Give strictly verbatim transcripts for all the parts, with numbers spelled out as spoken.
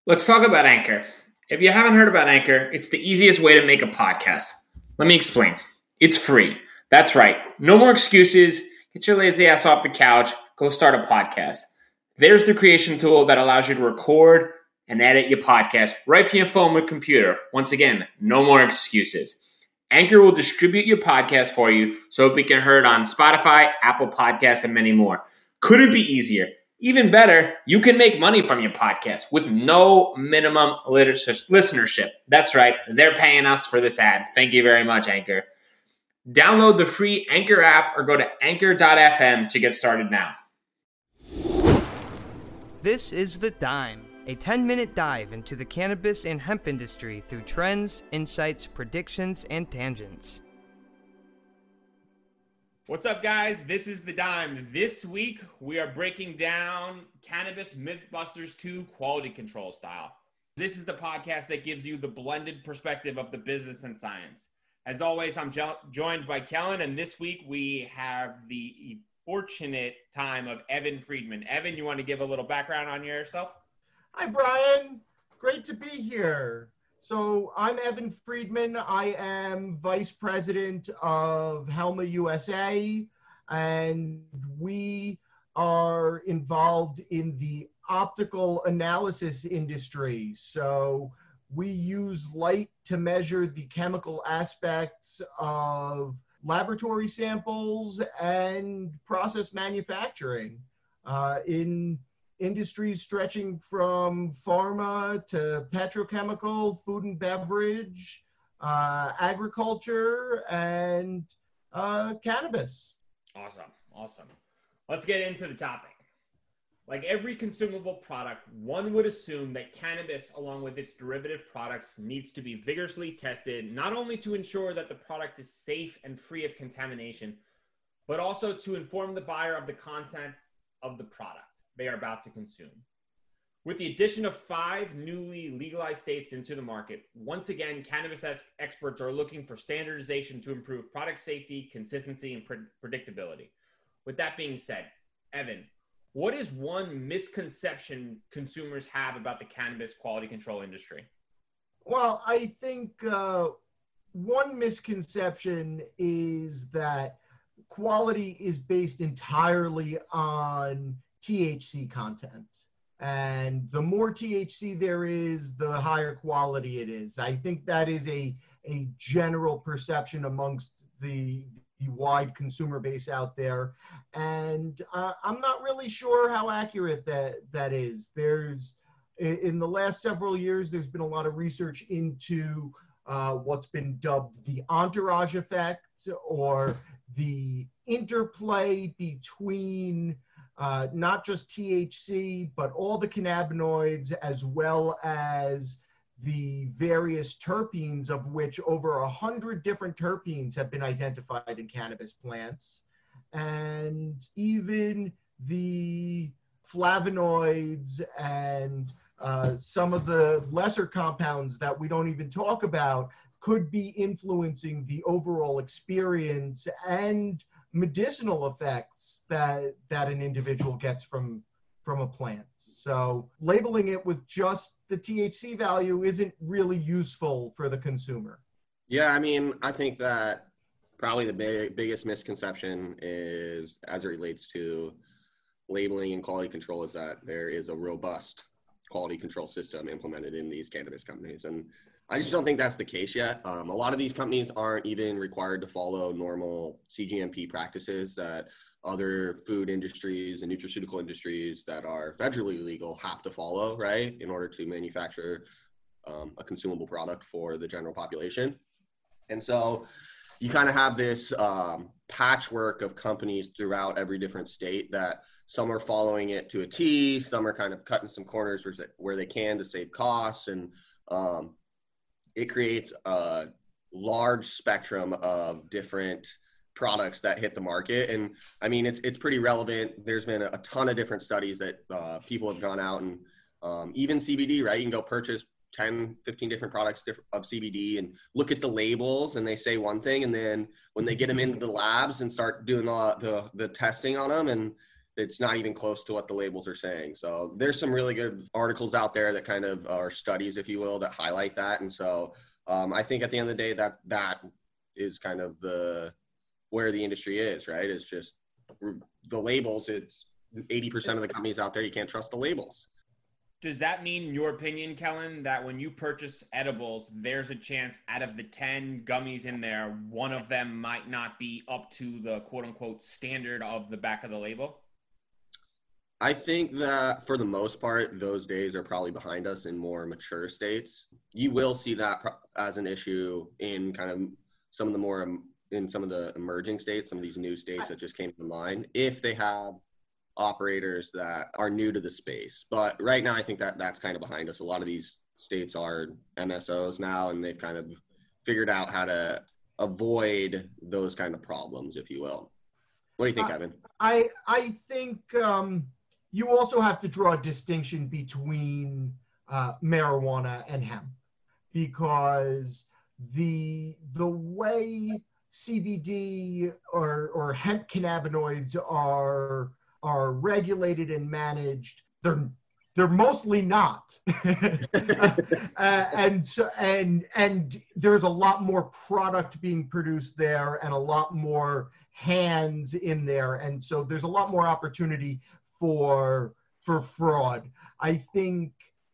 Let's talk about Anchor. If you haven't heard about Anchor, it's the easiest way to make a podcast. Let me explain. It's free. That's right. No more excuses. Get your lazy ass off the couch. Go start a podcast. There's the creation tool that allows you to record and edit your podcast right from your phone or computer. Once again, no more excuses. Anchor will distribute your podcast for you so it can be heard on Spotify, Apple Podcasts, and many more. Couldn't be easier. Even better, you can make money from your podcast with no minimum listenership. That's right. They're paying us for this ad. Thank you very much, Anchor. Download the free Anchor app or go to anchor dot f m to get started now. This is The Dime, a ten-minute dive into the cannabis and hemp industry through trends, insights, predictions, and tangents. What's up, guys? This is The Dime. This week, we are breaking down Cannabis Mythbusters two Quality Control Style. This is the podcast that gives you the blended perspective of the business and science. As always, I'm jo- joined by Kellen, and this week we have the fortunate time of Evan Friedman. Evan, you want to give a little background on yourself? Hi, Brian. Great to be here. So I'm Evan Friedman. I am Vice President of Helma U S A, and we are involved in the optical analysis industry. So we use light to measure the chemical aspects of laboratory samples and process manufacturing uh, in industries stretching from pharma to petrochemical, food and beverage, uh, agriculture, and uh, cannabis. Awesome. Awesome. Let's get into the topic. Like every consumable product, one would assume that cannabis, along with its derivative products, needs to be vigorously tested, not only to ensure that the product is safe and free of contamination, but also to inform the buyer of the contents of the product they are about to consume. With the addition of five newly legalized states into the market, once again, cannabis experts are looking for standardization to improve product safety, consistency, and pre- predictability. With that being said, Evan, what is one misconception consumers have about the cannabis quality control industry? Well, I think uh, one misconception is that quality is based entirely on T H C content. And the more T H C there is, the higher quality it is. I think that is a, a general perception amongst the, the wide consumer base out there. And uh, I'm not really sure how accurate that, that is. There's, in the last several years, there's been a lot of research into uh, what's been dubbed the entourage effect, or the interplay between Uh, not just T H C, but all the cannabinoids, as well as the various terpenes, of which over a hundred different terpenes have been identified in cannabis plants, and even the flavonoids and uh, some of the lesser compounds that we don't even talk about could be influencing the overall experience and medicinal effects that that an individual gets from from a plant. So labeling it with just the T H C value isn't really useful for the consumer. Yeah, I mean, I think that probably the big, biggest misconception is, as it relates to labeling and quality control, is that there is a robust quality control system implemented in these cannabis companies. And I just don't think that's the case yet. Um, a lot of these companies aren't even required to follow normal C G M P practices that other food industries and nutraceutical industries that are federally legal have to follow, right, in order to manufacture um, a consumable product for the general population. And so you kind of have this um, patchwork of companies throughout every different state that some are following it to a T, some are kind of cutting some corners where they can to save costs, and um, it creates a large spectrum of different products that hit the market. And I mean, it's it's pretty relevant. There's been a ton of different studies that uh, people have gone out and um, even C B D, right? You can go purchase ten, fifteen different products of C B D and look at the labels, and they say one thing. And then when they get them into the labs and start doing the, the, the testing on them, and It's not even close to what the labels are saying. So there's some really good articles out there that kind of are studies, if you will, that highlight that. And so um, I think at the end of the day, that that is kind of the where the industry is, right? It's just the labels. It's eighty percent of the companies out there, you can't trust the labels. Does that mean, in your opinion, Kellen, that when you purchase edibles, there's a chance out of the ten gummies in there, one of them might not be up to the quote-unquote standard of the back of the label? I think that for the most part, those days are probably behind us in more mature states. You will see that as an issue in kind of some of the more, in some of the emerging states, some of these new states that just came online, if they have operators that are new to the space. But right now, I think that that's kind of behind us. A lot of these states are M S Os now, and they've kind of figured out how to avoid those kind of problems, if you will. What do you think, uh, Evan? I I think um, you also have to draw a distinction between uh, marijuana and hemp, because the the way C B D or or hemp cannabinoids are are regulated and managed, they're they're mostly not. uh, and so and and there's a lot more product being produced there and a lot more hands in there, and so there's a lot more opportunity for for fraud. I think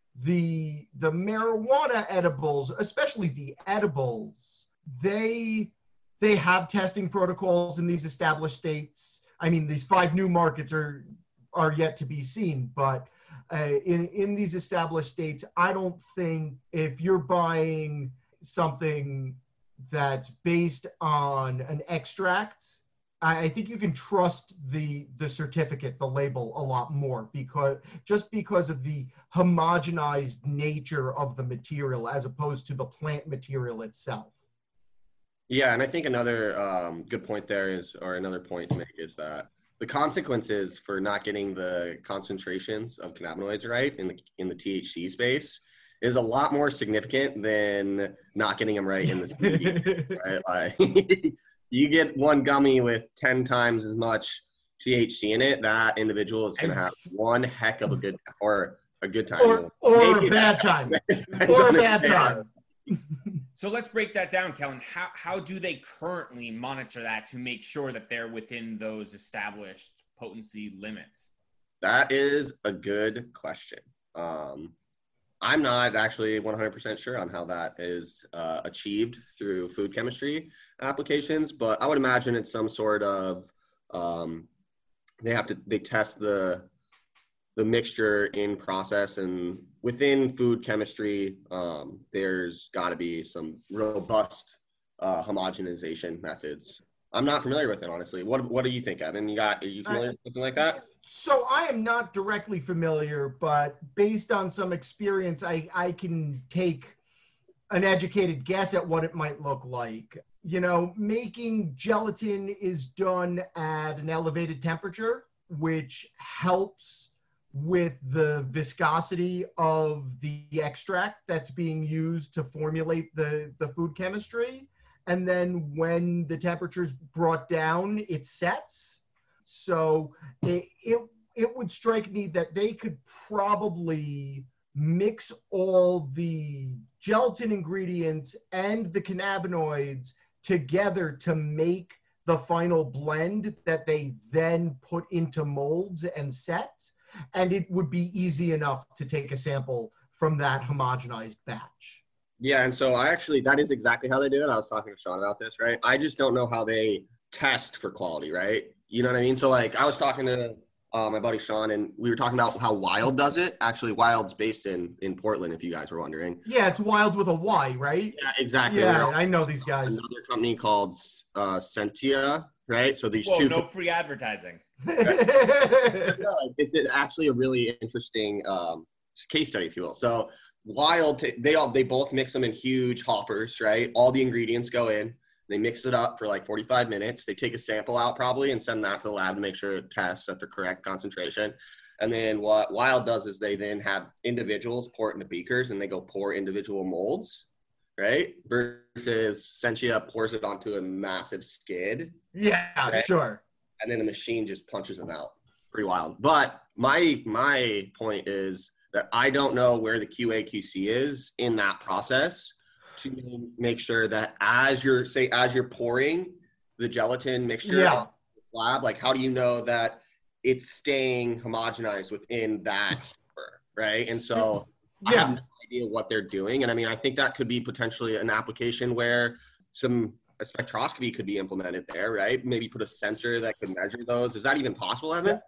the the marijuana edibles, especially the edibles, they they have testing protocols in these established states. I mean, these five new markets are are yet to be seen, but uh, in in these established states, I don't think if you're buying something that's based on an extract, I think you can trust the the certificate, the label, a lot more, because just because of the homogenized nature of the material as opposed to the plant material itself. Yeah, and I think another um, good point there is, or another point to make is that the consequences for not getting the concentrations of cannabinoids right in the in the T H C space is a lot more significant than not getting them right in the C B D. Right? Like, you get one gummy with ten times as much T H C in it, that individual is going to have one heck of a good or a good time, or, or a bad time, time. or a bad time. So let's break that down, Kellen. How how do they currently monitor that to make sure that they're within those established potency limits? That is a good question. Um, I'm not actually one hundred percent sure on how that is uh, achieved through food chemistry applications, but I would imagine it's some sort of um, they have to they test the the mixture in process, and within food chemistry, um, there's got to be some robust uh, homogenization methods. I'm not familiar with it, honestly. What What do you think, Evan? You got? Are you familiar uh, with something like that? So I am not directly familiar, but based on some experience, I I can take an educated guess at what it might look like. You know, making gelatin is done at an elevated temperature, which helps with the viscosity of the extract that's being used to formulate the, the food chemistry. And then when the temperature is brought down, it sets. So it, it, it would strike me that they could probably mix all the gelatin ingredients and the cannabinoids together to make the final blend that they then put into molds and set. And it would be easy enough to take a sample from that homogenized batch. Yeah, and so I actually, that is exactly how they do it. I was talking to Sean about this, right? I just don't know how they test for quality, right? You know what I mean? So, like, I was talking to uh, my buddy Sean, and we were talking about how Wild does it. Actually, Wild's based in, in Portland, if you guys were wondering. Yeah, it's Wild with a Y, right? Yeah, exactly. Yeah, I know these guys. Another company called uh, Sentia, right? So these Whoa, two. no free advertising. It's actually a really interesting um, case study, if you will. So Wild, they all they both mix them in huge hoppers, right? All the ingredients go in. They mix it up for like forty-five minutes. They take a sample out probably and send that to the lab to make sure it tests at the correct concentration. And then what Wild does is they then have individuals pour it into beakers, and they go pour individual molds, right? Versus Sentia pours it onto a massive skid. Yeah, right? Sure. And then the machine just punches them out. pretty wild. But my my point is that I don't know where the Q A Q C is in that process to make sure that as you're say as you're pouring the gelatin mixture Yeah. lab, like how do you know that it's staying homogenized within that hopper, right? And so I have Yeah. no idea what they're doing. And I mean, I think that could be potentially an application where some a spectroscopy could be implemented there, right? Maybe put a sensor that could measure those. Is that even possible, Evan?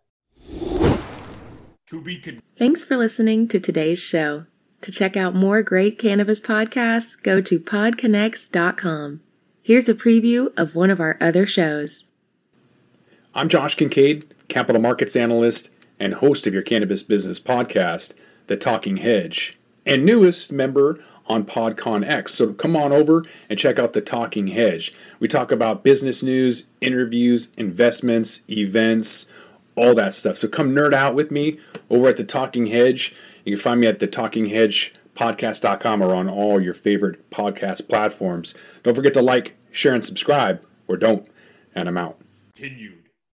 To be con- Thanks for listening to today's show. To check out more great cannabis podcasts, go to pod connects dot com. Here's a preview of one of our other shows. I'm Josh Kincaid, capital markets analyst and host of your cannabis business podcast, The Talking Hedge, and newest member on PodCon X. So come on over and check out The Talking Hedge. We talk about business news, interviews, investments, events, all that stuff. So come nerd out with me over at The Talking Hedge. You can find me at the talking hedge podcast dot com or on all your favorite podcast platforms. Don't forget to like, share, and subscribe, or don't. And I'm out. continued.